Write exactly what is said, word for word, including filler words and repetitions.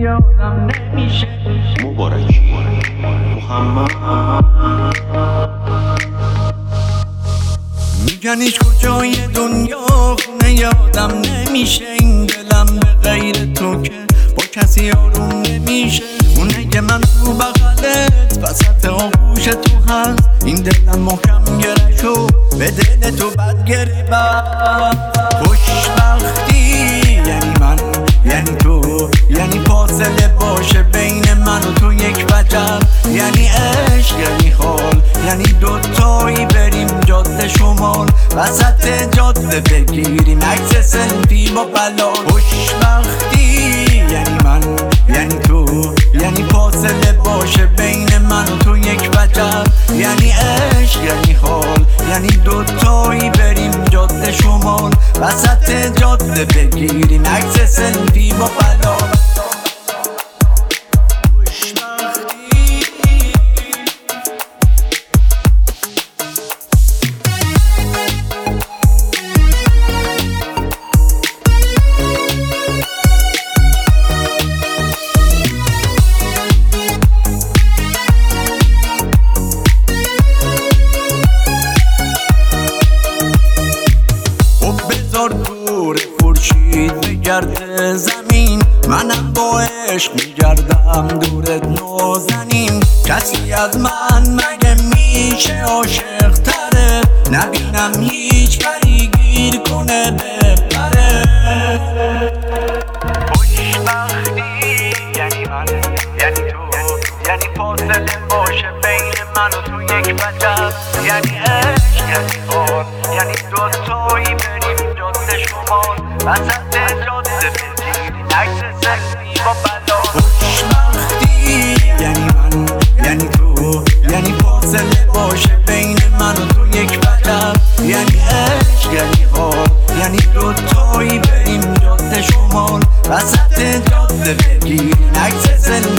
یادم نمیشه. مبارکی محمد. میگنیش کجای دنیا خونه یادم نمیشه. این دلم به غیر تو که با کسی آروم نمیشه. خونه من تو بغلت وسط آغوش تو هست. این دلم محکم گره شو به دل تو بد گره بست. خوشبختی یعنی من یعنی تو یعنی فاصله باشه بین من و تو یک وجب. یعنی عشق یعنی حال یعنی دوتایی بریم جاده شمال وسط جاده بگیریم عکس سلفی با بلا. خوشبختی یعنی من یعنی تو یعنی فاصله باشه بین من و تو یک وجب. یعنی عشق یعنی حال یعنی دوتایی بریم جاده شمال وسط جاده بگیریم عکس سلفی با بلا. دور خورشید بگرده زمین منم با عشق میگردم دورت نازنین. کسی از من مگه میشه عاشق تره؟ نبینم هیچ کاری گیر کنه ببره. خوشبختی یعنی من یعنی تو یعنی فاصله باشه بین من و تو یک وجب. یعنی عشق یعنی حال یعنی دوتایی بریم جاده شمال وسط جاده بگیریم عکس سلفی با بلا. خوشبختی یعنی من یعنی تو یعنی فاصله باشه بین من و تو یک وجب. یعنی عشق یعنی حال یعنی دوتایی بریم جاده شمال وسط جاده بگیریم عکس سلفی